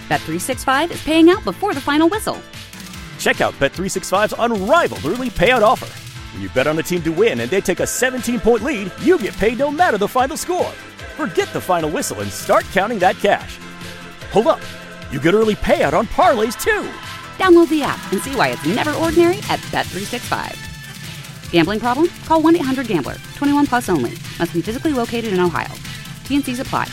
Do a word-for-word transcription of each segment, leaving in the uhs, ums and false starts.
Bet three sixty-five is paying out before the final whistle. Check out Bet three sixty-five's unrivaled early payout offer. When you bet on a team to win and they take a seventeen-point lead, you get paid no matter the final score. Forget the final whistle and start counting that cash. Hold up. You get early payout on parlays, too. Download the app and see why it's never ordinary at Bet three sixty-five. Gambling problem? Call one eight hundred gambler. twenty-one plus only. Must be physically located in Ohio. T N Cs apply.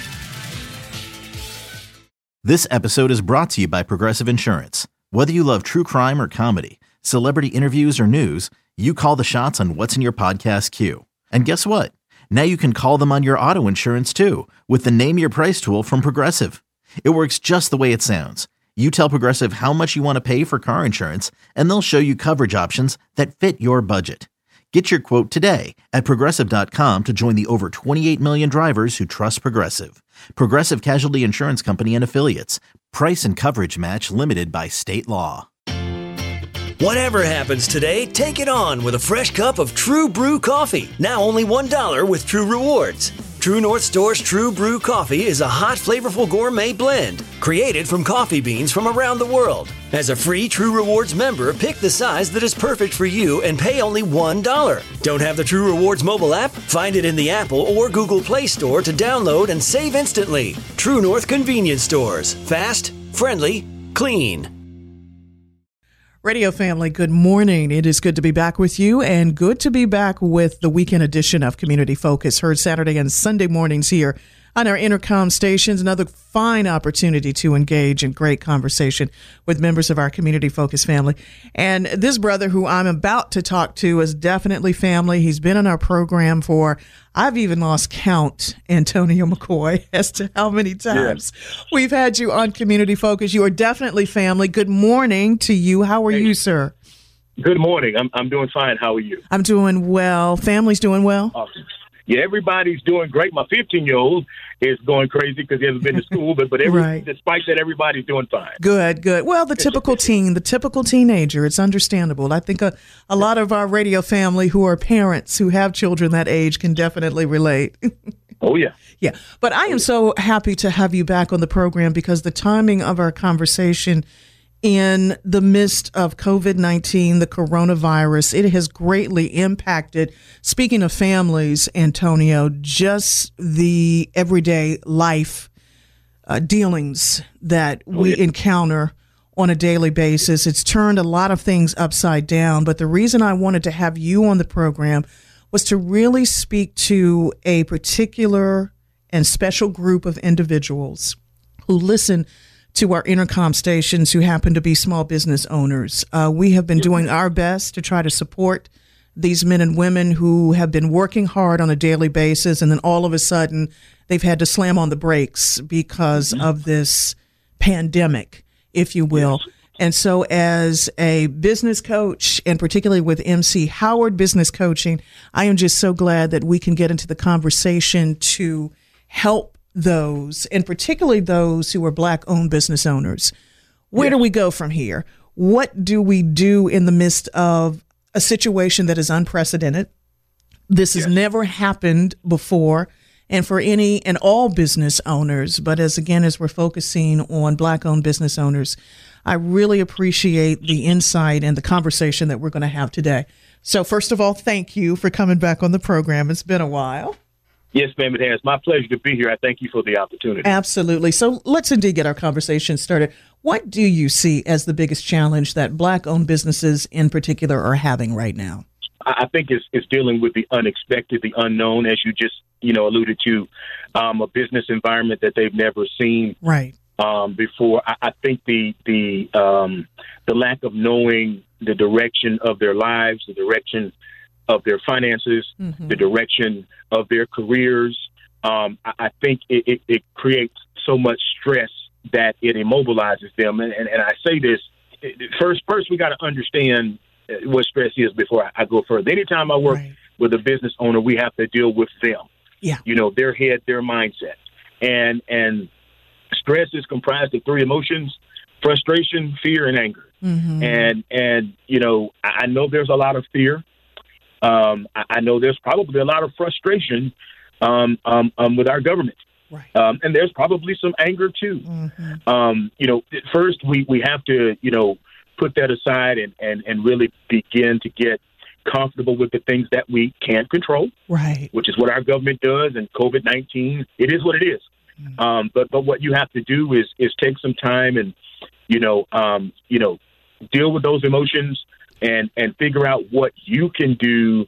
This episode is brought to you by Progressive Insurance. Whether you love true crime or comedy, celebrity interviews or news, you call the shots on what's in your podcast queue. And guess what? Now you can call them on your auto insurance too with the Name Your Price tool from Progressive. It works just the way it sounds. You tell Progressive how much you want to pay for car insurance, and they'll show you coverage options that fit your budget. Get your quote today at Progressive dot com to join the over twenty-eight million drivers who trust Progressive. Progressive Casualty Insurance Company and Affiliates. Price and coverage match limited by state law. Whatever happens today, take it on with a fresh cup of True Brew coffee. Now only one dollar with True Rewards. True North Store's True Brew coffee is a hot, flavorful gourmet blend created from coffee beans from around the world. As a free True Rewards member, pick the size that is perfect for you and pay only one dollar. Don't have the True Rewards mobile app? Find it in the Apple or Google Play Store to download and save instantly. True North Convenience Stores. Fast, friendly, clean. Radio family, good morning. It is good to be back with you and good to be back with the weekend edition of Community Focus, heard Saturday and Sunday mornings here on our Intercom stations. Another fine opportunity to engage in great conversation with members of our Community Focus family. And this brother who I'm about to talk to is definitely family. He's been in our program for, I've even lost count, Antonio McCoy, as to how many times yes. we've had you on Community Focus. You are definitely family. Good morning to you. How are hey. you, sir? Good morning. I'm I'm doing fine. How are you? I'm doing well. Family's doing well? Awesome. Yeah, everybody's doing great. My fifteen-year-old is going crazy because he hasn't been to school, but but every, right. despite that, everybody's doing fine. Good, good. Well, the typical teen, the typical teenager, it's understandable. I think a, a lot of our radio family who are parents who have children that age can definitely relate. Oh, yeah. Yeah, but I am so happy to have you back on the program because the timing of our conversation in the midst of COVID nineteen, the coronavirus, it has greatly impacted, speaking of families, Antonio, just the everyday life uh, dealings that we oh, yeah. encounter on a daily basis. It's turned a lot of things upside down. But the reason I wanted to have you on the program was to really speak to a particular and special group of individuals who listen to our Intercom stations who happen to be small business owners. Uh, we have been doing our best to try to support these men and women who have been working hard on a daily basis, and then all of a sudden they've had to slam on the brakes because mm-hmm. of this pandemic, if you will. Yes. And so as a business coach, and particularly with M C Howard Business Coaching, I am just so glad that we can get into the conversation to help those, and particularly those who are Black-owned business owners. Where yeah. do we go from here? What do we do in the midst of a situation that is unprecedented? This has yes. never happened before, and for any and all business owners. But as again, as we're focusing on Black-owned business owners, I really appreciate the insight and the conversation that we're going to have today. So first of all, thank you for coming back on the program. It's been a while. Yes, ma'am, it has. My pleasure to be here. I thank you for the opportunity. Absolutely. So let's indeed get our conversation started. What do you see as the biggest challenge that Black-owned businesses in particular are having right now? I think it's, it's dealing with the unexpected, the unknown, as you just, you know, alluded to, um, a business environment that they've never seen right. um, before. I, I think the the um, the lack of knowing the direction of their lives, the direction of their finances, mm-hmm. the direction of their careers. Um, I, I think it, it, it creates so much stress that it immobilizes them. And, and, and I say this, first, first we got to understand what stress is before I, I go further. Anytime I work right. with a business owner, we have to deal with them. Yeah. You know, their head, their mindset. And, and stress is comprised of three emotions: frustration, fear, and anger. Mm-hmm. And, and, you know, I, I know there's a lot of fear. Um, I, I know there's probably a lot of frustration um, um, um, with our government. Right. Um, and there's probably some anger too. Mm-hmm. Um, you know, first we, we have to, you know, put that aside and, and, and really begin to get comfortable with the things that we can't control, right? Which is what our government does. And COVID nineteen, it is what it is. Mm-hmm. Um, but but what you have to do is is take some time and you know um, you know deal with those emotions and and figure out what you can do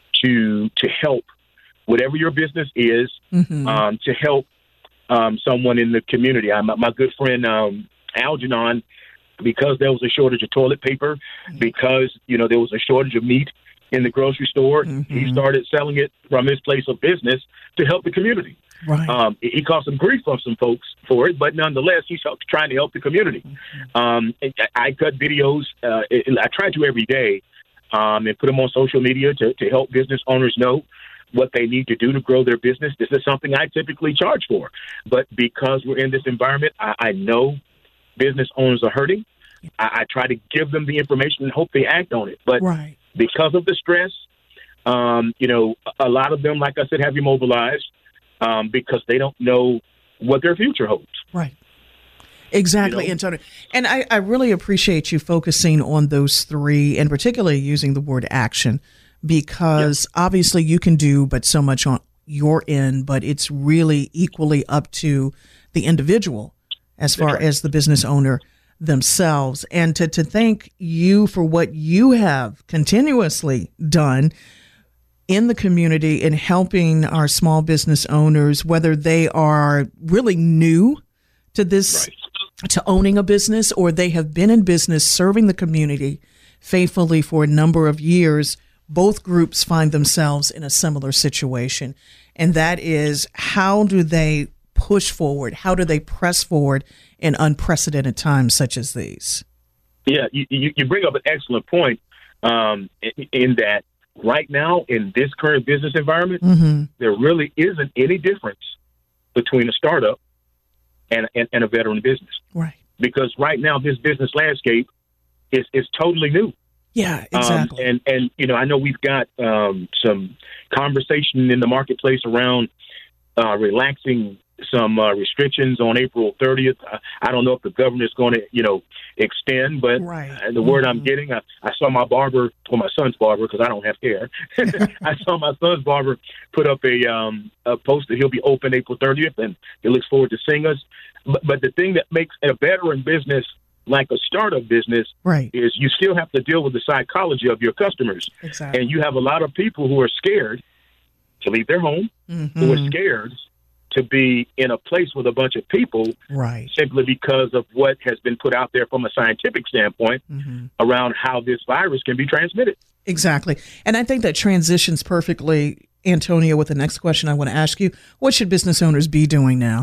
to to help whatever your business is mm-hmm. um, to help um, someone in the community. I, my, my good friend um, Algernon. Because there was a shortage of toilet paper, because, you know, there was a shortage of meat in the grocery store, mm-hmm. he started selling it from his place of business to help the community. Right. Um, he caught some grief from some folks for it, but nonetheless, he's trying to help the community. Mm-hmm. Um, I cut videos. Uh, I try to every day um, and put them on social media to, to help business owners know what they need to do to grow their business. This is something I typically charge for. But because we're in this environment, I, I know business owners are hurting. I, I try to give them the information and hope they act on it. But right. because of the stress, um, you know, a lot of them, like I said, have immobilized um, because they don't know what their future holds. Right. Exactly, you know? Antonio. And I, I really appreciate you focusing on those three and particularly using the word action because yep. obviously you can do but so much on your end, but it's really equally up to the individual as far right. as the business owner themselves. And to, to thank you for what you have continuously done in the community in helping our small business owners, whether they are really new to this, right. to owning a business, or they have been in business serving the community faithfully for a number of years. Both groups find themselves in a similar situation. And that is, how do they push forward? How do they press forward in unprecedented times such as these? Yeah, you, you bring up an excellent point um, in, in that right now in this current business environment, mm-hmm. there really isn't any difference between a startup and, and, and a veteran business. Right. Because right now this business landscape is, is totally new. Yeah, exactly. Um, and, and, you know, I know we've got um, some conversation in the marketplace around uh, relaxing some uh, restrictions on April thirtieth. I, I don't know if the governor is going to, you know, extend, but right. uh, the word mm-hmm. I'm getting, I, I saw my barber, or my son's barber, because I don't have hair. I saw my son's barber put up a, um, a post that he'll be open April thirtieth, and he looks forward to seeing us. But, but the thing that makes a veteran business like a startup business right. is you still have to deal with the psychology of your customers. Exactly. And you have a lot of people who are scared to leave their home, mm-hmm. who are scared to be in a place with a bunch of people, right. simply because of what has been put out there from a scientific standpoint mm-hmm. around how this virus can be transmitted. Exactly. And I think that transitions perfectly, Antonio, with the next question I want to ask you. What should business owners be doing now?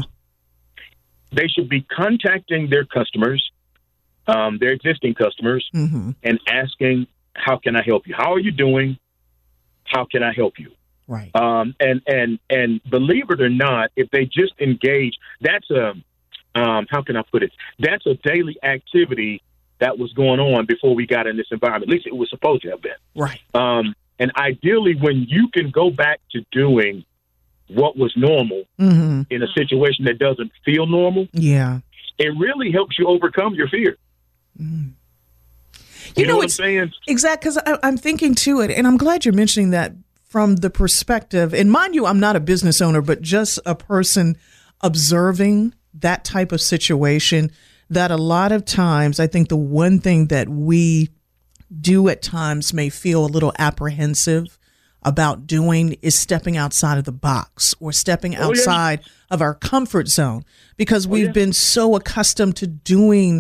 They should be contacting their customers, um, their existing customers, mm-hmm. and asking, how can I help you? How are you doing? How can I help you? Right. Um, and, and, and believe it or not, if they just engage, that's a, um, how can I put it? That's a daily activity that was going on before we got in this environment. At least it was supposed to have been. Right. Um, and ideally, when you can go back to doing what was normal mm-hmm. in a situation that doesn't feel normal, yeah, it really helps you overcome your fear. Mm. You, you know, know what I'm saying? Exactly, because I'm thinking to it, and I'm glad you're mentioning that from the perspective, and mind you, I'm not a business owner, but just a person observing that type of situation, that a lot of times, I think the one thing that we do at times may feel a little apprehensive about doing is stepping outside of the box or stepping outside oh, yeah. of our comfort zone, because we've oh, yeah. been so accustomed to doing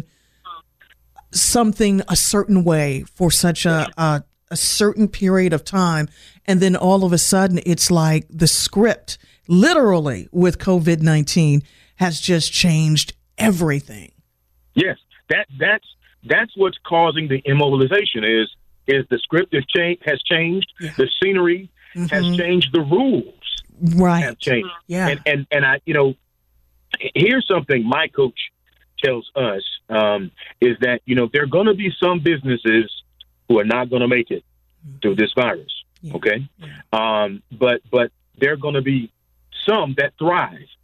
something a certain way for such a, a a certain period of time. And then all of a sudden it's like the script literally with COVID nineteen has just changed everything. Yes, that that's that's what's causing the immobilization is is the script has changed, has changed. Yeah. The scenery mm-hmm. has changed. The rules right. have changed. Yeah. And, and, and I, you know, here's something my coach tells us um, is that, you know, there are going to be some businesses who are not going to make it through this virus. Yeah. Okay. Yeah. Um, but, but there are going to be some that thrive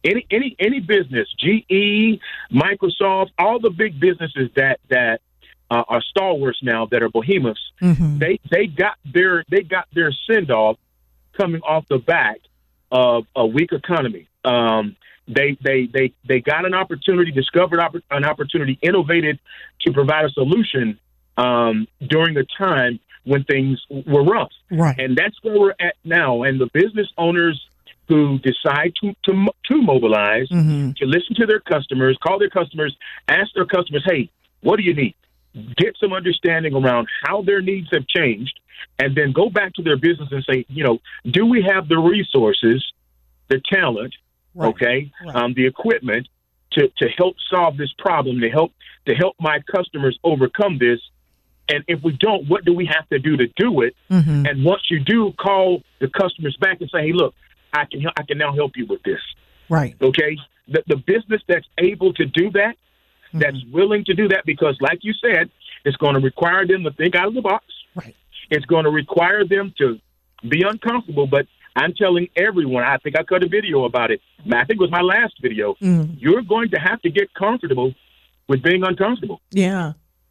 any any any business, G E, Microsoft, all the big businesses that that uh, are stalwarts now, that are behemoths, mm-hmm. they they got their they got their send off coming off the back of a weak economy. Um, they they they they got an opportunity, discovered opp- an opportunity, innovated to provide a solution um, during a time when things were rough. Right. And that's where we're at now. And the business owners who decide to to, to mobilize, mm-hmm. to listen to their customers, call their customers, ask their customers, hey, what do you need? Get some understanding around how their needs have changed, and then go back to their business and say, you know, do we have the resources, the talent, right. okay, right. Um, the equipment to, to help solve this problem, to help to help my customers overcome this? And if we don't, what do we have to do to do it? Mm-hmm. And once you do, call the customers back and say, hey, look, I can I can now help you with this. Right. Okay. The, the business that's able to do that, mm-hmm. that's willing to do that, because like you said, it's going to require them to think out of the box. Right. It's going to require them to be uncomfortable. But I'm telling everyone, I think I cut a video about it. I think it was my last video. Mm-hmm. You're going to have to get comfortable with being uncomfortable. Yeah.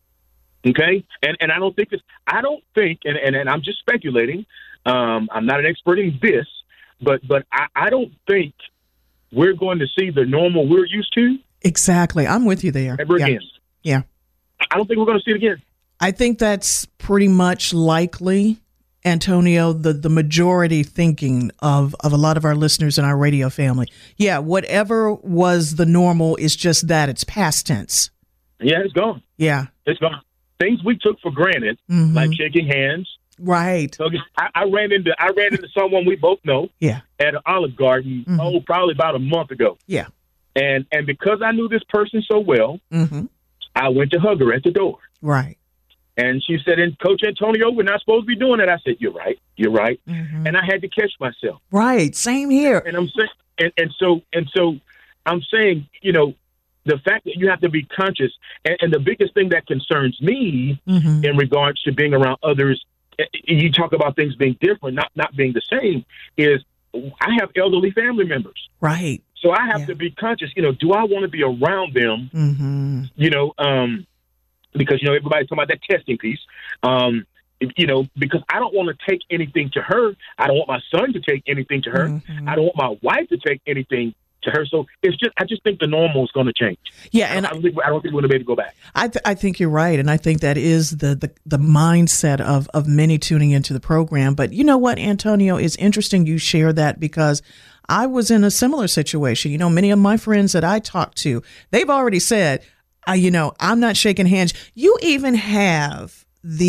Okay, and and I don't think it's, I don't think, and, and, and I'm just speculating. Um, I'm not an expert in this, but but I, I don't think we're going to see the normal we're used to. Exactly, I'm with you there. Ever yeah. again. Yeah, I don't think we're going to see it again. I think that's pretty much likely, Antonio, the, the majority thinking of, of a lot of our listeners in our radio family. Yeah, whatever was the normal is just that, it's past tense. Yeah, it's gone. Yeah, it's gone. Things we took for granted, mm-hmm. like shaking hands. Right. So I, I ran into I ran into someone we both know. Yeah. At an Olive Garden. Mm-hmm. Oh, probably about a month ago. Yeah. And and because I knew this person so well, mm-hmm. I went to hug her at the door. Right. And she said, "And Coach Antonio, we're not supposed to be doing that." I said, "You're right. You're right." Mm-hmm. And I had to catch myself. Right. Same here. And I'm saying, and, and so and so, I'm saying, you know, the fact that you have to be conscious, and, and the biggest thing that concerns me mm-hmm. in regards to being around others, you talk about things being different, not not being the same, is I have elderly family members. Right. So I have yeah. to be conscious, you know, do I want to be around them, mm-hmm. you know, um, because, you know, everybody's talking about that testing piece, um, you know, because I don't want to take anything to her. I don't want my son to take anything to her. Mm-hmm. I don't want my wife to take anything to her. So it's just, I just think the normal is going to change. Yeah. And I don't, I, think, I don't think we're going to be able to go back. I, th- I think you're right. And I think that is the, the, the mindset of, of many tuning into the program. But you know what, Antonio, it's interesting you share that, because I was in a similar situation. You know, many of my friends that I talk to, they've already said, uh, you know, I'm not shaking hands. You even have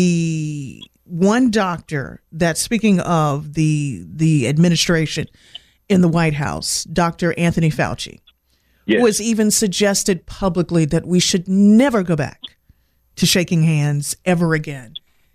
the one doctor that, speaking of the, the administration in the White House, Doctor Anthony Fauci, yes. was even suggested publicly that we should never go back to shaking hands ever again.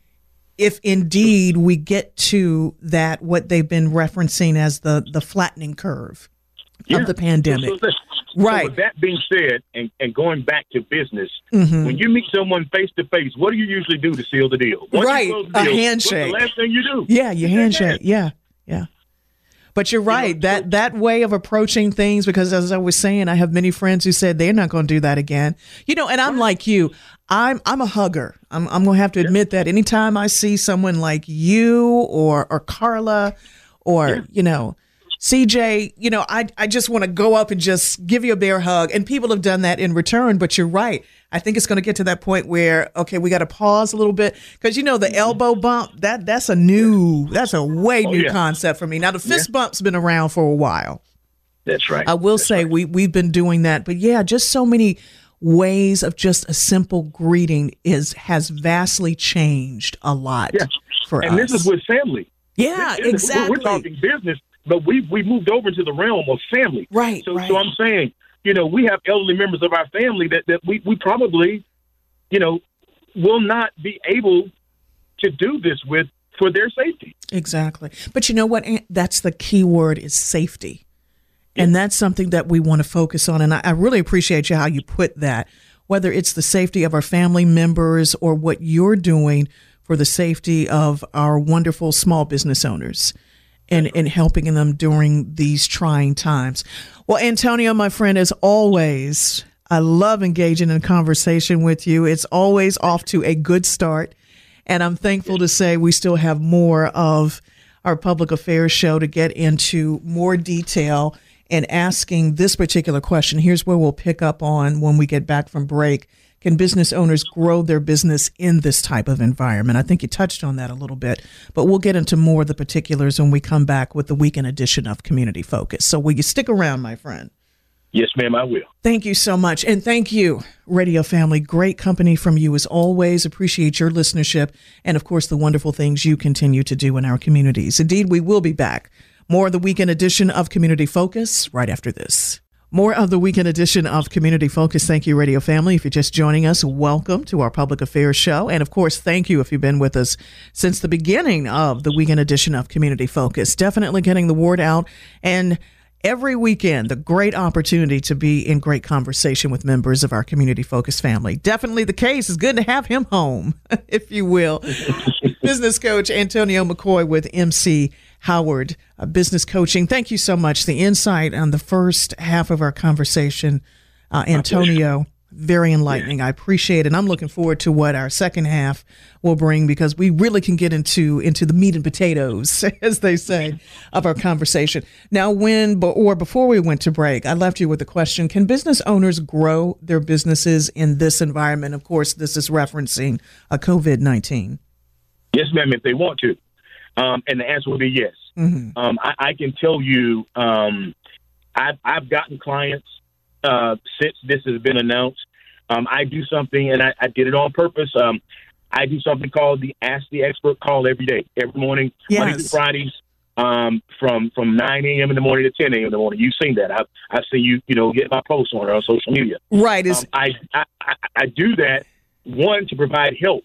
If indeed we get to that, what they've been referencing as the, the flattening curve yeah. of the pandemic. So, so, so right. with that being said, and, and going back to business, mm-hmm. when you meet someone face to face, what do you usually do to seal the deal? Once right. you close the a deal, handshake. What's the last thing you do? Yeah, you handshake. Yeah, yeah. But you're right, you know, that that way of approaching things, because as I was saying, I have many friends who said they're not going to do that again. You know, and I'm like you. I'm I'm a hugger. I'm I'm going to have to admit yeah. that anytime I see someone like you or or Carla or, yeah. you know, C J, you know, I I just want to go up and just give you a bear hug. And people have done that in return. But you're right. I think it's going to get to that point where, okay, we got to pause a little bit, because, you know, the elbow bump, that that's a new, that's a way oh, new yeah. concept for me. Now, the fist yeah. bump's been around for a while. That's right. I will that's say right. we, we've been doing that. But, yeah, just so many ways of just a simple greeting is has vastly changed a lot yeah. for and us. And this is with family. Yeah, this, exactly. We're, we're talking business, but we we moved over into the realm of family. Right, So, right. so I'm saying, you know, we have elderly members of our family that, that we, we probably, you know, will not be able to do this with for their safety. Exactly. But you know what? That's the key word, is safety. And that's something that we want to focus on. And I, I really appreciate you how you put that, whether it's the safety of our family members or what you're doing for the safety of our wonderful small business owners. and, and helping them during these trying times. Well, Antonio, my friend, as always, I love engaging in conversation with you. It's always off to a good start. And I'm thankful to say we still have more of our public affairs show to get into more detail and asking this particular question. Here's where we'll pick up on when we get back from break. Can business owners grow their business in this type of environment? I think you touched on that a little bit, but we'll get into more of the particulars when we come back with the weekend edition of Community Focus. So will you stick around, my friend? Yes, ma'am, I will. Thank you so much. And thank you, radio family. Great company from you as always. Appreciate your listenership and, of course, the wonderful things you continue to do in our communities. Indeed, we will be back. More of the weekend edition of Community Focus right after this. More of the weekend edition of Community Focus. Thank you, radio family. If you're just joining us, welcome to our public affairs show. And of course, thank you if you've been with us since the beginning of the weekend edition of Community Focus. Definitely getting the word out. And every weekend, the great opportunity to be in great conversation with members of our Community Focus family. Definitely the case. It's good to have him home, if you will. Business coach Antonio McCoy with M C Howard uh, Business Coaching. Thank you so much. The insight on the first half of our conversation, uh, Antonio, very enlightening. I appreciate it. And I'm looking forward to what our second half will bring, because we really can get into into the meat and potatoes, as they say, of our conversation. Now, when or before we went to break, I left you with a question. Can business owners grow their businesses in this environment? Of course, this is referencing a COVID nineteen. Yes, ma'am, if they want to. Um, and the answer will be yes. Mm-hmm. Um, I, I can tell you um, I've, I've gotten clients uh, since this has been announced. Um, I do something, and I, I did it on purpose. Um, I do something called the Ask the Expert call every day, every morning, yes. Monday through Fridays, um, from from nine a.m. in the morning to ten a.m. in the morning. You've seen that. I've, I've seen you, you know, get my posts on it on social media. Right. Um, I, I, I, I do that, one, to provide help,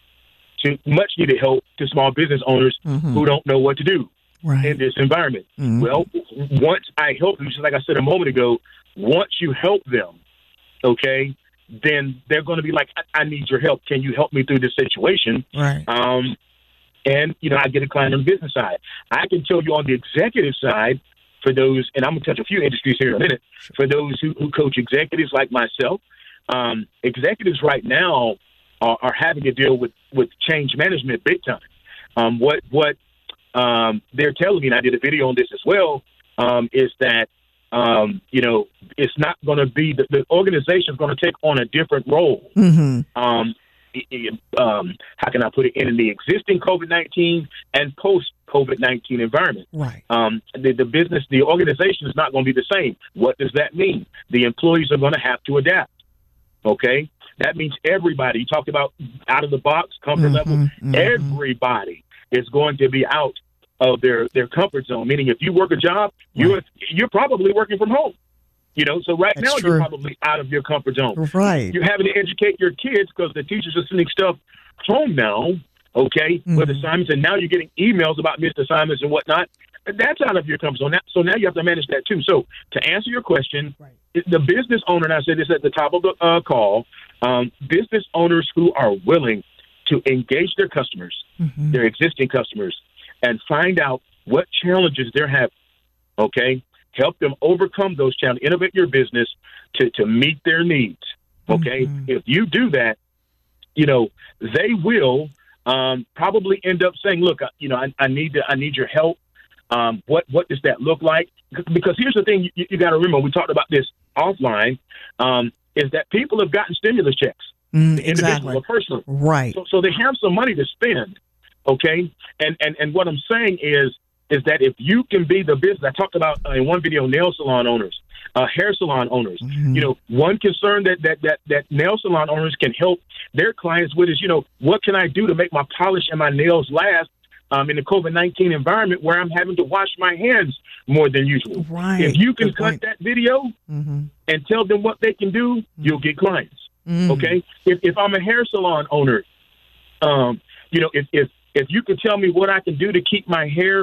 to much needed help to small business owners mm-hmm. who don't know what to do right. in this environment. Mm-hmm. Well, once I help them, just like I said a moment ago, once you help them, okay, then they're going to be like, I, I need your help. Can you help me through this situation? Right. Um, and, you know, I get a client on the business side. I can tell you on the executive side, for those, and I'm going to touch a few industries here in a minute, for those who, who coach executives like myself, um, executives right now are, are having to deal with, with change management big time. Um, what what um, they're telling me, and I did a video on this as well, um, is that, um, you know, it's not going to be, the, the organization is going to take on a different role. Mm-hmm. Um, um, how can I put it, in the existing COVID nineteen and post-COVID nineteen environment. Right. Um, the, the business, the organization is not going to be the same. What does that mean? The employees are going to have to adapt. Okay? That means everybody, you talked about out of the box, comfort mm-hmm, level, mm-hmm. everybody is going to be out of their, their comfort zone. Meaning if you work a job, right. you're you're probably working from home. You know, so right That's now true. you're probably out of your comfort zone. Right. You're having to educate your kids because the teachers are sending stuff home now, okay, mm-hmm. with assignments, and now you're getting emails about missed assignments and whatnot. That's out of your comfort zone. So now you have to manage that too. So to answer your question, right. the business owner, and I said this at the top of the uh, call, um, business owners who are willing to engage their customers, mm-hmm. their existing customers, and find out what challenges they're having, okay? Help them overcome those challenges, innovate your business to, to meet their needs, okay? Mm-hmm. If you do that, you know, they will um, probably end up saying, look, you know, I, I need to, I need your help. Um, what what does that look like? Because here's the thing you, you got to remember, we talked about this offline, um, is that people have gotten stimulus checks, mm, individually exactly. or personally. Right. So, so they have some money to spend, okay? And, and, and what I'm saying is, is that if you can be the business, I talked about uh, in one video, nail salon owners, uh, hair salon owners, mm-hmm. you know, one concern that, that, that, that nail salon owners can help their clients with is, you know, what can I do to make my polish and my nails last um, in the COVID nineteen environment where I'm having to wash my hands more than usual? Right. If you can Good cut point. that video mm-hmm. and tell them what they can do, mm-hmm. you'll get clients. Mm-hmm. Okay. If, if I'm a hair salon owner, um, you know, if, if, if you can tell me what I can do to keep my hair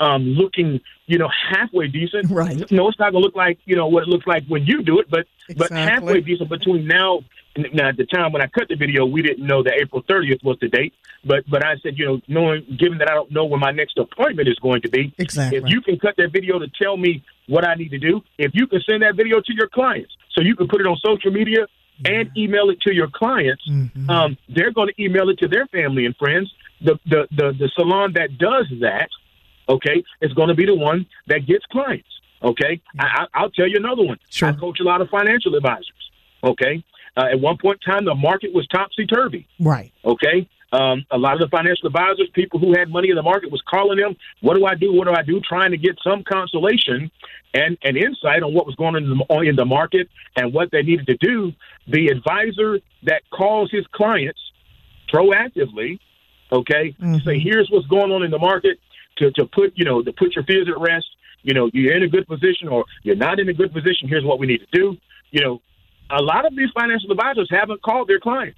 um, looking, you know, halfway decent. Right. No, it's not going to look like, you know, what it looks like when you do it, but Exactly. but halfway decent between now. Now, at the time when I cut the video, we didn't know that April thirtieth was the date. But but I said, you know, knowing, given that I don't know when my next appointment is going to be, Exactly. if you can cut that video to tell me what I need to do, if you can send that video to your clients so you can put it on social media and email it to your clients, Mm-hmm. um, they're going to email it to their family and friends. The, the, the, the salon that does that, okay, is going to be the one that gets clients, okay? I, I, I'll tell you another one. Sure. I coach a lot of financial advisors, okay? Uh, at one point in time, the market was topsy-turvy, Right. okay? Um, a lot of the financial advisors, people who had money in the market, was calling them, what do I do, what do I do, trying to get some consolation and, and insight on what was going on in the, in the market and what they needed to do. The advisor that calls his clients proactively, okay, Mm-hmm. say, here's what's going on in the market, to, to put, you know, to put your fears at rest. You know, you're in a good position or you're not in a good position. Here's what we need to do. You know, a lot of these financial advisors haven't called their clients.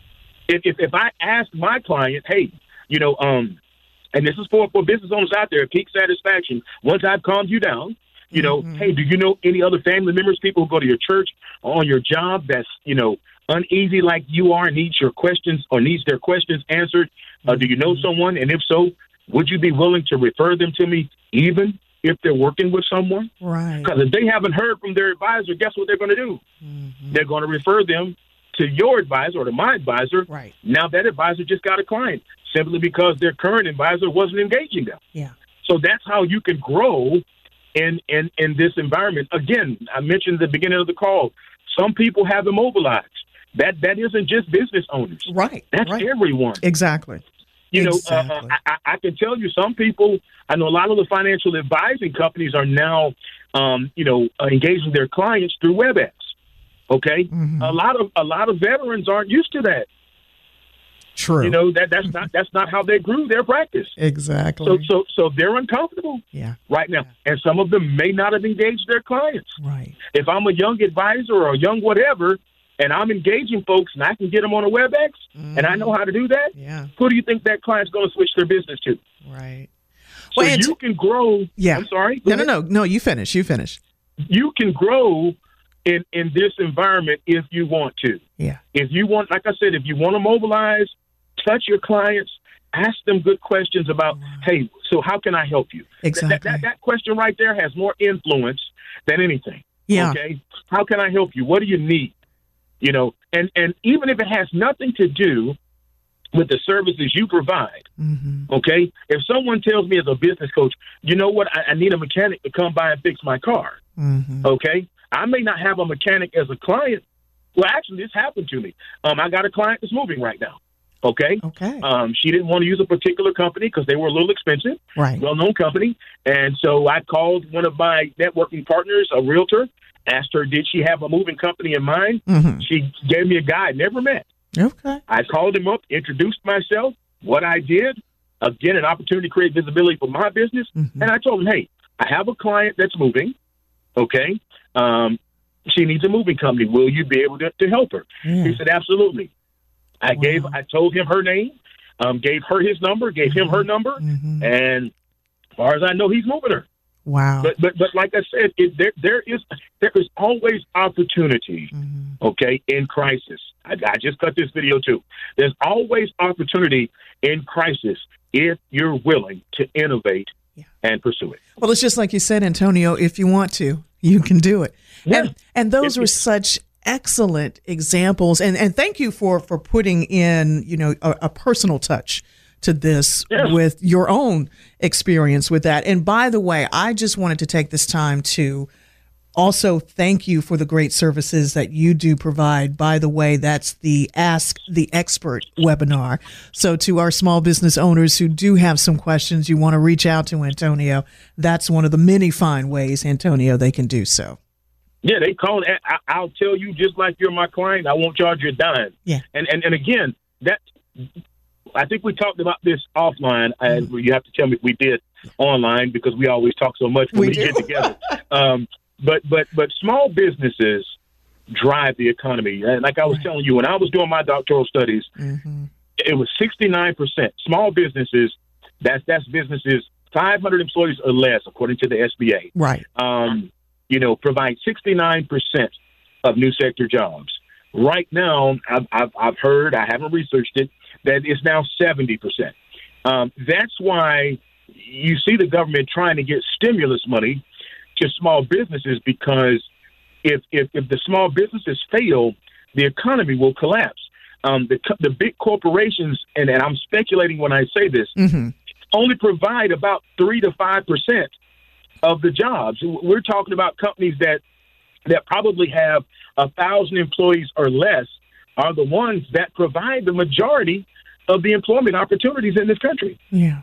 If, if, if I ask my client, hey, you know, um, and this is for, for business owners out there, peak satisfaction, once I've calmed you down, you know, Mm-hmm. hey, do you know any other family members, people who go to your church or on your job that's, you know, uneasy like you are, needs your questions or needs their questions answered? Uh, do you know someone? And if so, would you be willing to refer them to me even if they're working with someone? Right. Because if they haven't heard from their advisor, guess what they're going to do? Mm-hmm. They're going to refer them to your advisor or to my advisor. Right. Now that advisor just got a client simply because their current advisor wasn't engaging them. Yeah. So that's how you can grow in, in, in this environment. Again, I mentioned at the beginning of the call, some people have immobilized. That that isn't just business owners. Right. That's right. everyone. Exactly. You know, Exactly. uh, I, I can tell you some people, I know a lot of the financial advising companies are now, um, you know, uh, engaging their clients through WebEx. Okay. Mm-hmm. A lot of a lot of veterans aren't used to that. True. You know, that that's not that's not how they grew their practice. Exactly. So so so they're uncomfortable yeah. right now. And some of them may not have engaged their clients. Right. If I'm a young advisor or a young whatever, and I'm engaging folks and I can get them on a WebEx and I know how to do that, Yeah. who do you think that client's going to switch their business to? Right. So Well, and- you can grow. Yeah. I'm sorry. Go No, no, ahead. no, no. You finish. You finish. You can grow in, in this environment if you want to. Yeah. If you want, like I said, if you want to mobilize, touch your clients, ask them good questions about, hey, so how can I help you? Exactly. That, that, that question right there has more influence than anything. Yeah. Okay. How can I help you? What do you need? You know, and, and even if it has nothing to do with the services you provide, Mm-hmm. okay? If someone tells me as a business coach, you know what, I, I need a mechanic to come by and fix my car, Mm-hmm. okay? I may not have a mechanic as a client. Well, actually, this happened to me. Um, I got a client that's moving right now, okay? Okay. Um, she didn't want to use a particular company because they were a little expensive, Right. well-known company. And so I called one of my networking partners, a realtor, asked her, did she have a moving company in mind? Mm-hmm. She gave me a guy I never met. Okay. I called him up, introduced myself, what I did, again, an opportunity to create visibility for my business. Mm-hmm. And I told him, hey, I have a client that's moving, okay? Um, she needs a moving company. Will you be able to, to help her? Yeah. He said, absolutely. I Wow. gave, I told him her name, um, gave her his number, gave him her number, Mm-hmm. and as far as I know, he's moving her. Wow. But but but like I said, it, there there is there is always opportunity, Mm-hmm. okay, in crisis. I, I just cut this video too. There's always opportunity in crisis if you're willing to innovate Yeah. and pursue it. Well, it's just like you said, Antonio, if you want to, you can do it. Yeah. And and those If were you- such excellent examples. And and thank you for for putting in, you know, a, a personal touch to this Yeah. with your own experience with that. And by the way, I just wanted to take this time to also thank you for the great services that you do provide. By the way, that's the Ask the Expert webinar. So to our small business owners who do have some questions, you want to reach out to Antonio. That's one of the many fine ways, Antonio, they can do so. Yeah, they call it. I, I'll tell you, just like you're my client, I won't charge you a dime. Yeah. And and, and again, that I think we talked about this offline, and you have to tell me if we did online because we always talk so much when We we, do. get together. um, but but but small businesses drive the economy, and like I was Right. telling you, when I was doing my doctoral studies, Mm-hmm. it was sixty-nine percent small businesses. That's that's businesses five hundred employees or less, according to the S B A, right? Um, you know, provide sixty-nine percent of new sector jobs. Right now, I've, I've, I've heard, I haven't researched it, that it's now seventy percent. Um, that's why you see the government trying to get stimulus money to small businesses, because if if, if the small businesses fail, the economy will collapse. Um, the the big corporations, and, and I'm speculating when I say this, mm-hmm. only provide about three to five percent of the jobs. We're talking about companies that that probably have a thousand employees or less are the ones that provide the majority of the employment opportunities in this country. Yeah.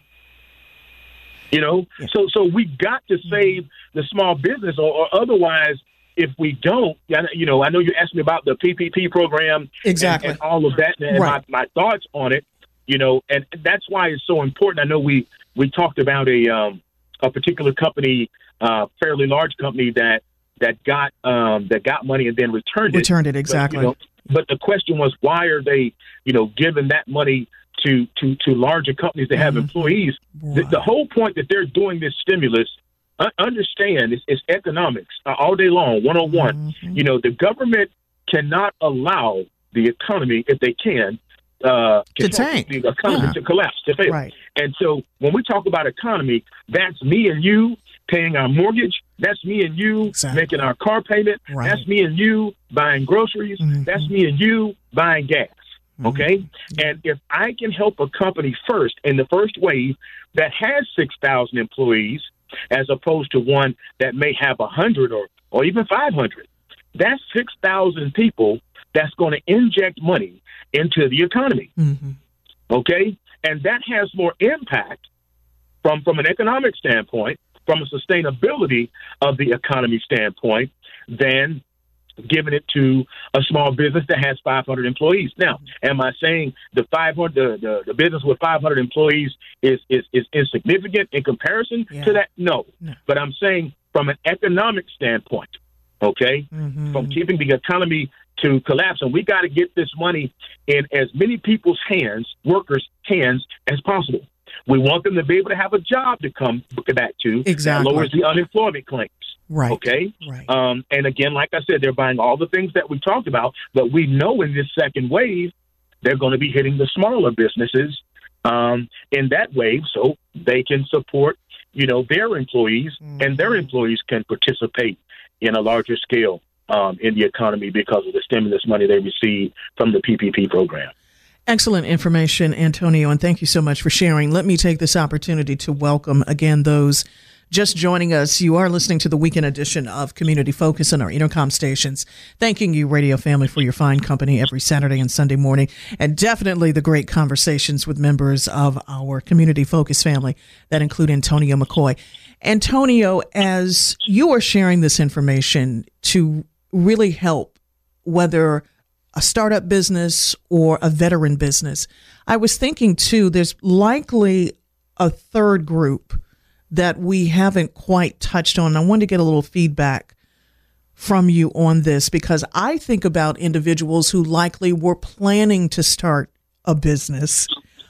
You know, yeah. so so we got to save the small business, or, or otherwise, if we don't, you know, I know you asked me about the P P P program, exactly, and, and all of that, and right. my, my thoughts on it. You know, and that's why it's so important. I know we we talked about a um, a particular company, uh, fairly large company that that got um, that got money and then returned it. Returned it exactly. But, you know, but the question was, why are they, you know, giving that money to to, to larger companies that have mm-hmm. employees? Right. The, the whole point that they're doing this stimulus, uh, understand, it's, it's economics uh, all day long, one oh one. Mm-hmm. You know, the government cannot allow the economy, if they can, uh, to tank, the economy yeah. to collapse, to fail. Right. And so when we talk about economy, that's me and you paying our mortgage. That's me and you exactly. making our car payment. Right. That's me and you buying groceries. Mm-hmm. That's me and you buying gas. Okay? Mm-hmm. And if I can help a company first in the first wave that has six thousand employees as opposed to one that may have one hundred or, or even five hundred, that's six thousand people that's going to inject money into the economy. Mm-hmm. Okay? And that has more impact from, from an economic standpoint, from a sustainability of the economy standpoint, than giving it to a small business that has five hundred employees. Now, am I saying the five hundred, the, the, the business with five hundred employees is, is, is insignificant in comparison yeah. to that? No. no. But I'm saying from an economic standpoint, okay, mm-hmm. from keeping the economy to collapse, and we got to get this money in as many people's hands, workers' hands, as possible. We want them to be able to have a job to come back to. Exactly. That lowers the unemployment claims. Right. Okay. Right. Um, and again, like I said, they're buying all the things that we talked about, but we know in this second wave, they're going to be hitting the smaller businesses um, in that wave, so they can support, you know, their employees, mm-hmm. and their employees can participate in a larger scale um, in the economy because of the stimulus money they receive from the P P P program. Excellent information, Antonio, and thank you so much for sharing. Let me take this opportunity to welcome again those just joining us. You are listening to the weekend edition of Community Focus on our Intercom stations. Thanking you, radio family, for your fine company every Saturday and Sunday morning, and definitely the great conversations with members of our Community Focus family that include Antonio McCoy. Antonio, as you are sharing this information to really help, whether a startup business or a veteran business, I was thinking too, there's likely a third group that we haven't quite touched on. I wanted to get a little feedback from you on this, because I think about individuals who likely were planning to start a business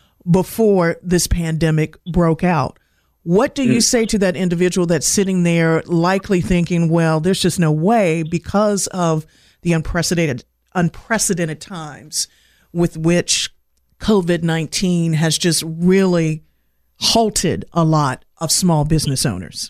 before this pandemic broke out. What do you say to that individual that's sitting there likely thinking, well, there's just no way because of the unprecedented unprecedented times with which COVID nineteen has just really halted a lot of small business owners?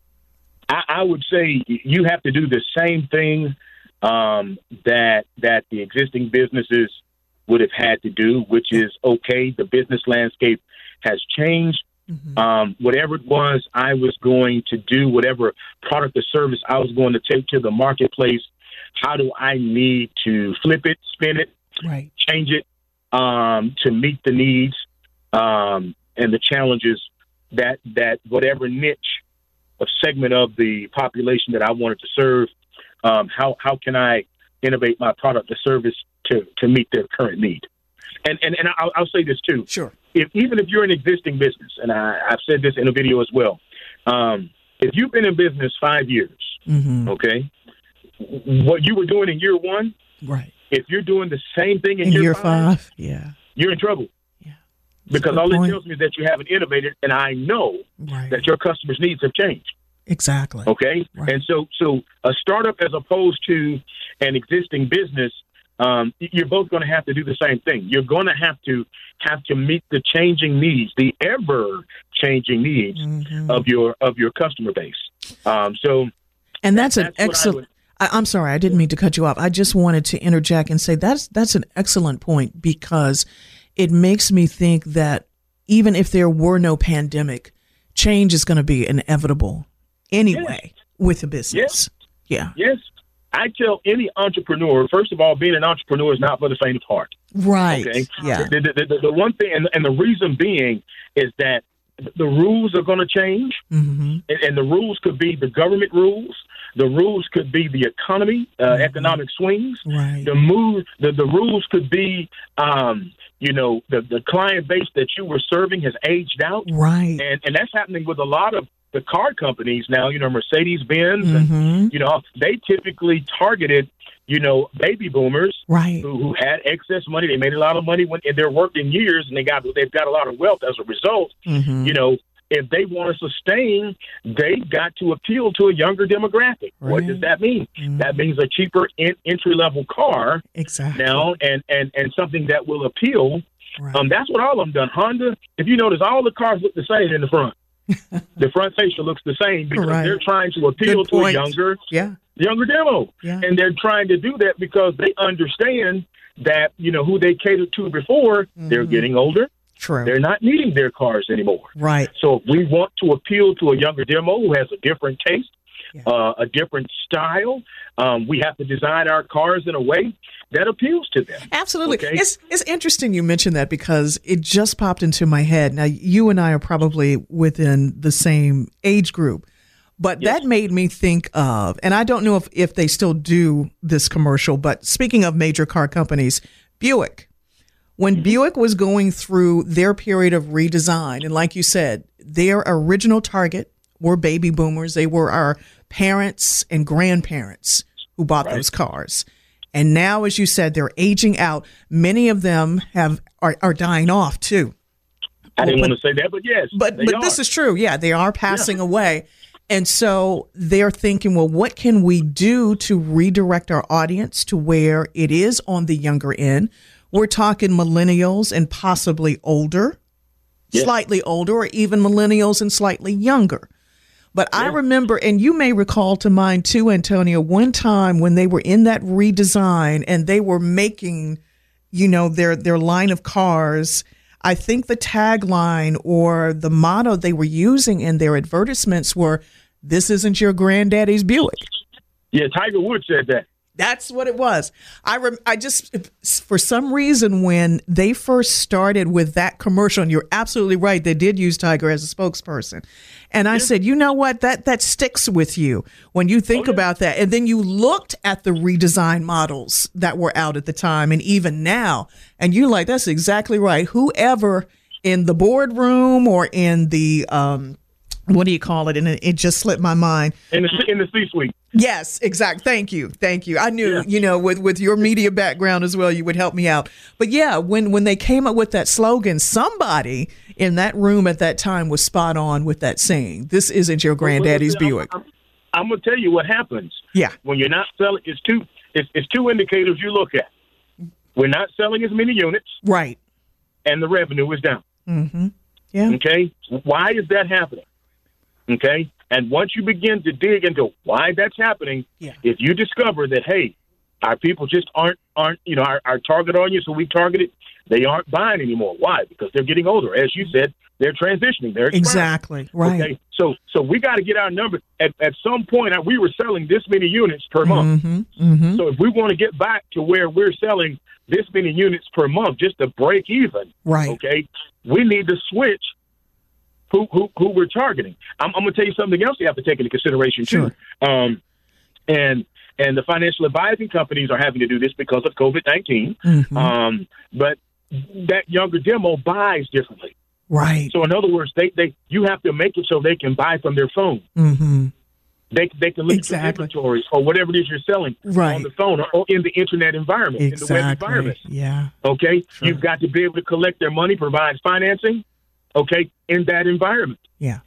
I, I would say you have to do the same thing um, that that the existing businesses would have had to do, which is, okay, the business landscape has changed. Mm-hmm. Um, whatever it was I was going to do, whatever product or service I was going to take to the marketplace, how do I need to flip it, spin it, right. change it um, to meet the needs um, and the challenges that that whatever niche or segment of the population that I wanted to serve, um, how how can I innovate my product or service to, to meet their current need? And and, and I'll, I'll say this too. Sure. If even if you're an existing business, and I, I've said this in a video as well, um, if you've been in business five years, mm-hmm. okay, what you were doing in year one, right? If you're doing the same thing in, in year, year five, five, yeah, you're in trouble. Yeah, because all point. it tells me is that you haven't innovated, and I know Right. that your customers' needs have changed. Exactly. Okay, Right. and so so a startup as opposed to an existing business, um, you're both going to have to do the same thing. You're going to have to have to meet the changing needs, the ever changing needs Mm-hmm. of your of your customer base. Um, so, And that's, that's an what I excellent. would- I, I'm sorry, I didn't mean to cut you off. I just wanted to interject and say that's that's an excellent point, because it makes me think that even if there were no pandemic, change is going to be inevitable anyway Yes. with the business. Yeah. yes, I tell any entrepreneur, first of all, being an entrepreneur is not for the faint of heart. Right. Okay. Yeah. The, the, the, the one thing, and, and the reason being is that the rules are going to change, Mm-hmm. and, and the rules could be the government rules. The rules could be the economy, uh, Mm-hmm. economic swings. Right. The move, the, the rules could be, um, you know, the, the client base that you were serving has aged out, Right. and and that's happening with a lot of the car companies now. You know, Mercedes Benz, Mm-hmm. and you know, they typically targeted, you know, baby boomers Right. who, who had excess money. They made a lot of money when in their working years, and they got they've got a lot of wealth as a result. Mm-hmm. You know, if they want to sustain, they've got to appeal to a younger demographic. What Right. does that mean? Mhm. That means a cheaper in, entry level car Exactly. now, and, and and something that will appeal. Right. Um, that's what all of them done. Honda, if you notice, all the cars look the same in the front. The front fascia looks the same because Right. they're trying to appeal Good to a point. younger yeah. younger demo. Yeah. And they're trying to do that because they understand that, you know, who they catered to before, they're Mm-hmm. getting older. True. They're not needing their cars anymore. Right. So if we want to appeal to a younger demo who has a different taste, Yeah. uh, a different style, um, we have to design our cars in a way that appeals to them. Absolutely. Okay? It's it's interesting you mentioned that, because it just popped into my head. Now, you and I are probably within the same age group, but Yes. that made me think of, and I don't know if, if they still do this commercial, but speaking of major car companies, Buick. When Buick was going through their period of redesign, and like you said, their original target were baby boomers. They were our parents and grandparents who bought Right. those cars. And now, as you said, they're aging out. Many of them have are, are dying off too. I didn't but- want to say that, but yes, But they but are. this is true. Yeah, they are passing away. And so they're thinking, well, what can we do to redirect our audience to where it is on the younger end? We're talking millennials and possibly older, Yes. slightly older, or even millennials and slightly younger. But I remember, and you may recall to mind too, Antonio, one time when they were in that redesign and they were making, you know, their their line of cars. I think the tagline or the motto they were using in their advertisements were, "This isn't your granddaddy's Buick." Yeah, Tiger Woods said that. That's what it was. I rem- I just, for some reason, when they first started with that commercial, and you're absolutely right, they did use Tiger as a spokesperson. And I said, you know what, that that sticks with you when you think Oh, yeah. about that. And then you looked at the redesigned models that were out at the time and even now, and you're like, that's exactly right. Whoever in the boardroom or in the, um, what do you call it? And it, it just slipped my mind. In the in the C-suite. Yes, exact. Thank you. Thank you. I knew, Yeah. you know, with, with your media background as well, you would help me out. But yeah, when, when they came up with that slogan, somebody in that room at that time was spot on with that saying, "This isn't your granddaddy's I'm- Buick." I'm, I'm going to tell you what happens. Yeah. When you're not selling, it's two, it's, it's two indicators you look at. We're not selling as many units, Right. and the revenue is down. Mm-hmm. Yeah. Okay? Why is that happening? Okay? And once you begin to dig into why that's happening, Yeah. if you discover that, hey, our people just aren't, aren't you know, our, our target audience who we targeted, they aren't buying anymore. Why? Because they're getting older. As you said, they're transitioning. They're expiring. Exactly. Right. Okay, so so we got to get our numbers. At, at some point, we were selling this many units per month. Mm-hmm. Mm-hmm. So if we want to get back to where we're selling this many units per month just to break even, Right. okay, we need to switch who who, who we're targeting. I'm, I'm going to tell you something else you have to take into consideration too. Sure. Um, and and the financial advising companies are having to do this because of COVID nineteen. Mhm. Um, but that younger demo buys differently. Right. So in other words, they, they you have to make it so they can buy from their phone. Mm-hmm. They they can look Exactly. at your inventory or whatever it is you're selling Right. on the phone or, or in the internet environment, in the web Exactly. environment. Yeah. Okay, Sure. you've got to be able to collect their money, provide financing. Okay, in that environment. Yeah.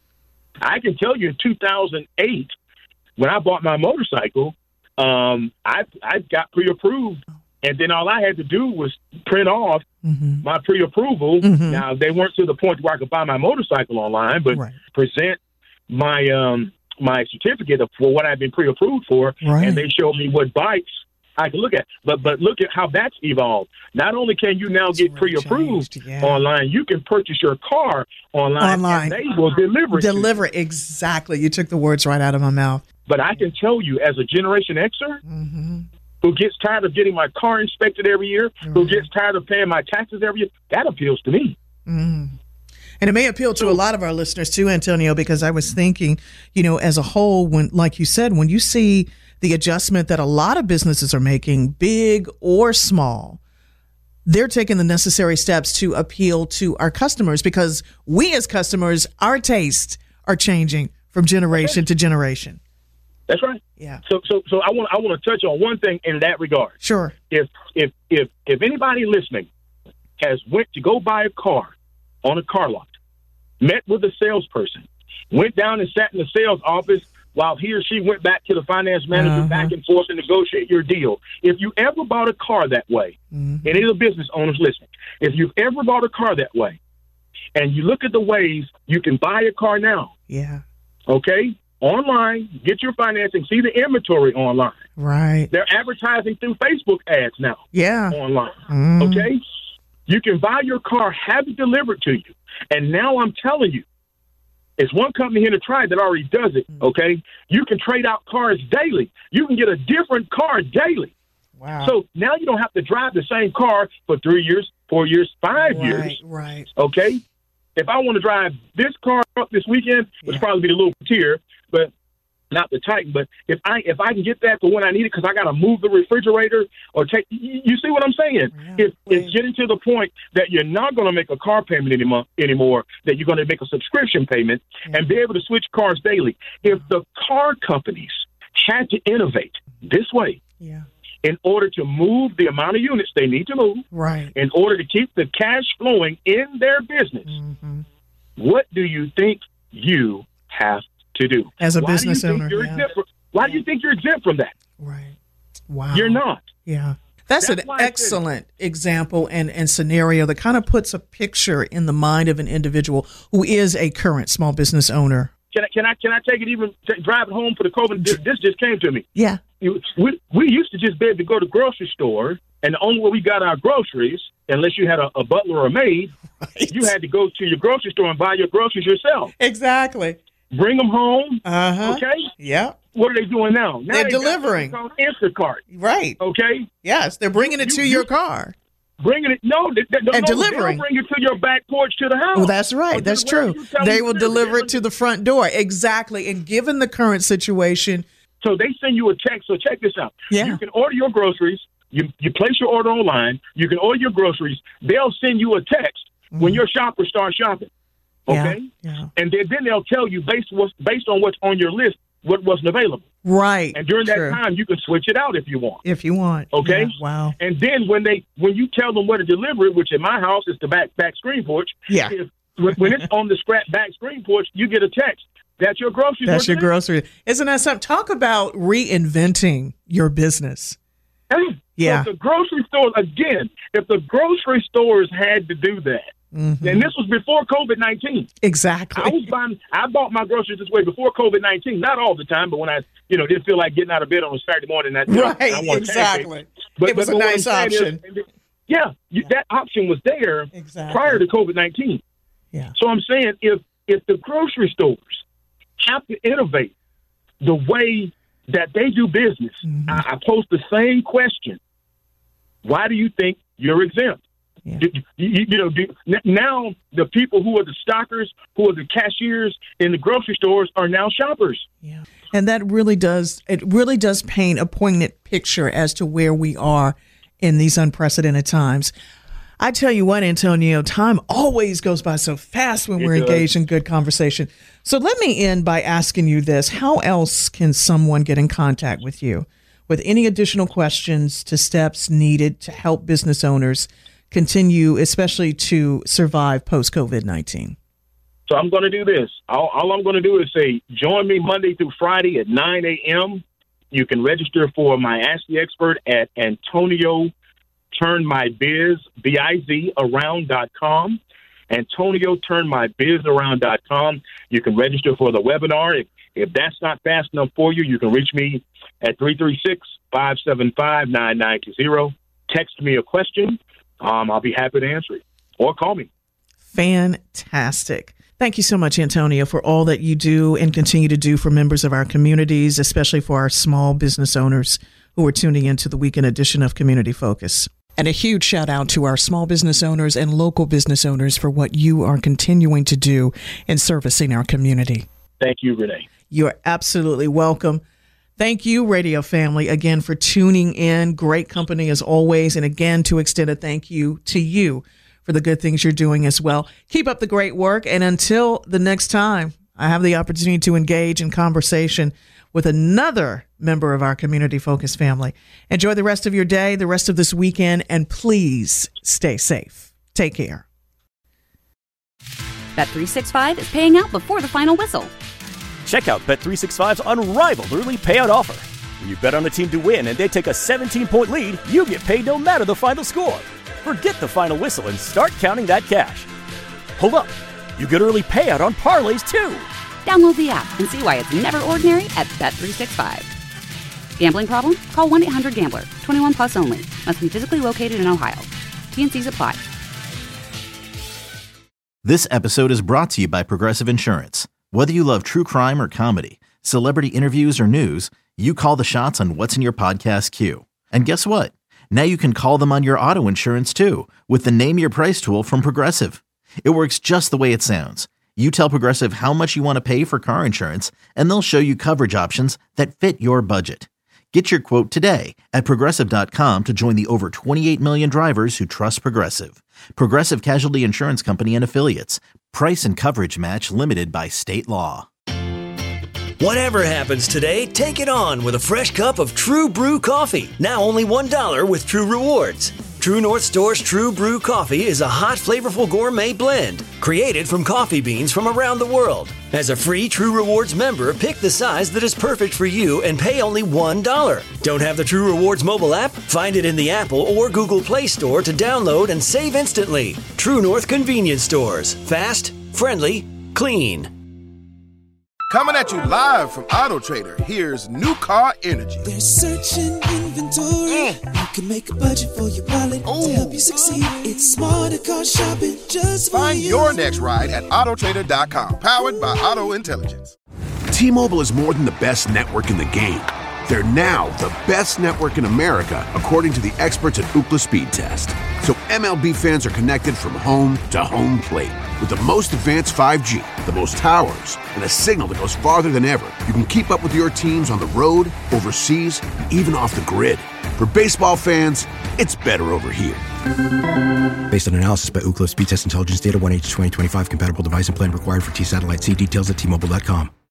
I can tell you in two thousand eight, when I bought my motorcycle, um, I I got pre-approved, and then all I had to do was print off Mm-hmm. my pre-approval. Mhm. Now, they weren't to the point where I could buy my motorcycle online, but Right. present my um, my certificate of, for what I've been pre-approved for, Right. and they showed me what bikes I can look at. But but look at how that's evolved. Not only can you now It's get really pre-approved changed, yeah. online, you can purchase your car online, Online. and they will deliver it to you. Deliver exactly. You took the words right out of my mouth. But I can tell you, as a Generation Xer Mm-hmm. who gets tired of getting my car inspected every year, who gets tired of paying my taxes every year, that appeals to me. Mm. And it may appeal to a lot of our listeners too, Antonio, because I was thinking, you know, as a whole, when, like you said, when you see the adjustment that a lot of businesses are making, big or small, they're taking the necessary steps to appeal to our customers, because we as customers, our tastes are changing from generation to generation. That's right. Yeah. So, so, so I want I want to touch on one thing in that regard. Sure. If if if if anybody listening has went to go buy a car on a car lot, met with a salesperson, went down and sat in the sales office while he or she went back to the finance manager, Uh-huh. back and forth, and negotiate your deal. If you ever bought a car that way, Mm-hmm. and any of the business owners listening, if you've ever bought a car that way, and you look at the ways you can buy a car now, Yeah. okay, online, get your financing, see the inventory online. Right. They're advertising through Facebook ads now Yeah. online. Mm. Okay? You can buy your car, have it delivered to you. And now I'm telling you, it's one company here to try that already does it. Okay? You can trade out cars daily. You can get a different car daily. Wow. So now you don't have to drive the same car for three years, four years, five right, years. Right. Okay? If I want to drive this car up this weekend, which Yeah. probably be the little tier, but not the Titan. But if I if I can get that for when I need it, because I got to move the refrigerator or take, you, you see what I'm saying? Yeah. If it's getting to the point that you're not going to make a car payment anymore, anymore, that you're going to make a subscription payment and be able to switch cars daily. If the car companies had to innovate this way Yeah. in order to move the amount of units they need to move, Right. in order to keep the cash flowing in their business, Mm-hmm. what do you think you have to do As a Why do you business think owner, you're yeah. exempt from, why do you think you're exempt from that? Right. Wow. You're not. Yeah. That's, That's an why I said- excellent example and, and scenario that kind of puts a picture in the mind of an individual who is a current small business owner. Can I can I can I take it even t- drive it home for the COVID? This, this just came to me. Yeah. You- We we used to just be able to go to the grocery store, and the only way we got our groceries, unless you had a, a butler or a maid, Right. you had to go to your grocery store and buy your groceries yourself. Exactly. Bring them home. Uh-huh. Okay. Yeah. What are they doing now? Now They're they got delivering. something called Instacart. Right. Okay. Yes. They're bringing it You- to you- your car. Bringing it, no, they, they, no, And no, delivering. They'll bring it to your back porch to the house. Well, that's right. Or That's to wherever true. you tell They them will to deliver it it. to the front door. Exactly. And given the current situation, So they send you a text. So check this out. Yeah. You can order your groceries. You you place your order online. You can order your groceries. They'll send you a text when your shopper starts shopping. Okay. Mm. yeah, yeah. And then, then they'll tell you based what's based on what's on your list what wasn't available. Right. And during that True. time, you can switch it out if you want. If you want. Okay. Yeah. Wow. And then when they when you tell them where to deliver it, which in my house is the back back screen porch. Yeah. If, when, when it's on the scrap back screen porch, you get a text. That's your groceries. That's were your delivered. grocery. Isn't that something? Talk about reinventing your business. Hey, Yeah. So if the grocery stores, again, if the grocery stores had to do that, Mhm. and this was before COVID nineteen. Exactly. I was buying, I bought my groceries this way before COVID nineteen. Not all the time, but when I, you know, didn't feel like getting out of bed on a Saturday morning, that Right, I wanted exactly. But, It was but a what I'm nice saying is- option. yeah, you, that option was there Exactly. prior to COVID nineteen. Yeah. So I'm saying if if the grocery stores have to innovate the way that they do business, Mm-hmm. I, I pose the same question. Why do you think you're exempt? Yeah. Do- You, you know, do, n- now the people who are the stockers, who are the cashiers in the grocery stores, are now shoppers. Yeah. And that really does, it really does paint a poignant picture as to where we are in these unprecedented times. I tell you what, Antonio, time always goes by so fast when It we're does. engaged in good conversation. So let me end by asking you this. How else can someone get in contact with you with any additional questions to steps needed to help business owners continue, especially to survive post-COVID nineteen? So I'm going to do this. All, all I'm going to do is say, join me Monday through Friday at nine a.m. You can register for my Ask the Expert at Antonio Turn My Biz, B I Z, around dot com. Antonio Turn My Biz around dot com. You can register for the webinar. If, if that's not fast enough for you, you can reach me at three three six, five seven five, nine nine two zero. Text me a question. Um, I'll be happy to answer it. Or call me. Fantastic. Thank you so much, Antonio, for all that you do and continue to do for members of our communities, especially for our small business owners who are tuning into the weekend edition of Community Focus. And a huge shout out to our small business owners and local business owners for what you are continuing to do in servicing our community. Thank you, Renee. You're absolutely welcome. Thank you, radio family, again for tuning in. Great company as always. And again, to extend a thank you to you for the good things you're doing as well. Keep up the great work. And until the next time I have the opportunity to engage in conversation with another member of our Community Focus family, enjoy the rest of your day, the rest of this weekend, and please stay safe. Take care. Bet three sixty-five is paying out before the final whistle. Check out Bet three sixty-five's unrivaled early payout offer. When you bet on a team to win and they take a seventeen-point lead, you get paid no matter the final score. Forget the final whistle and start counting that cash. Hold up. You get early payout on parlays, too. Download the app and see why it's never ordinary at Bet three sixty-five. Gambling problem? Call one eight hundred gambler. twenty-one plus only. Must be physically located in Ohio. T N Cs apply. This episode is brought to you by Progressive Insurance. Whether you love true crime or comedy, celebrity interviews or news, you call the shots on what's in your podcast queue. And guess what? Now you can call them on your auto insurance too with the Name Your Price tool from Progressive. It works just the way it sounds. You tell Progressive how much you want to pay for car insurance, and they'll show you coverage options that fit your budget. Get your quote today at Progressive dot com to join the over twenty-eight million drivers who trust Progressive. Progressive Casualty Insurance Company and Affiliates. Price and coverage match limited by state law. Whatever happens today, take it on with a fresh cup of True Brew coffee. Now only one dollar with True Rewards. True North Store's True Brew coffee is a hot, flavorful gourmet blend created from coffee beans from around the world. As a free True Rewards member, pick the size that is perfect for you and pay only one dollar. Don't have the True Rewards mobile app? Find it in the Apple or Google Play Store to download and save instantly. True North Convenience Stores. Fast, friendly, clean. Coming at you live from Auto Trader, here's New Car Energy. There's searching inventory. Mm. You can make a budget for your wallet Ooh. To help you succeed. It's smarter car shopping just for Find you. your next ride at auto trader dot com, powered by Auto Intelligence. T-Mobile is more than the best network in the game. They're now the best network in America, according to the experts at Ookla Speed Test. So M L B fans are connected from home to home plate. With the most advanced five G, the most towers, and a signal that goes farther than ever, you can keep up with your teams on the road, overseas, and even off the grid. For baseball fans, it's better over here. Based on analysis by Ookla Speed Test Intelligence Data, one H twenty twenty-five compatible device and plan required for T-Satellite. See details at T Mobile dot com.